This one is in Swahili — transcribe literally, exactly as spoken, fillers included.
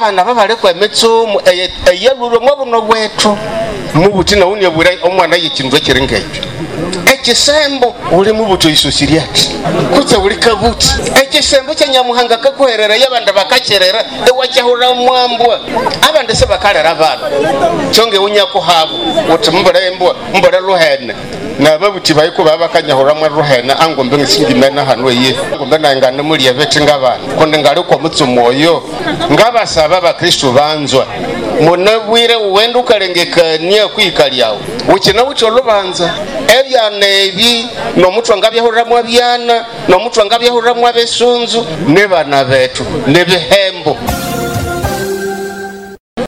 abana babale kwa emitsumu eyalulwe mwabuno bwetu mubuti na unya bura omwana yekinzo kirengeje ekisembo uli mubuto isosiriati kutse uli kabuti ekisembo kyanyamuhanga kakwerera yabanda bakakerera ewajahura mwambwa abanda se bakalera abana chonge unya ko habo utumbura embwa mbura ruhene na babuti bayiko babakanyahura mwa ruhene angombe ngisingimena hano ye ngombe nangana muri yabete ngabana konde ngari ko mutsumoyo ngabasaba abakristo banzwa munabwire uwenda ukarengekania kwikalyawo ukina ucho lubanza ebyana ebi no mutwa ngabyahurira mwa byana no mutwa ngabyahurira mwa besunzu ne bana betu ne bihembo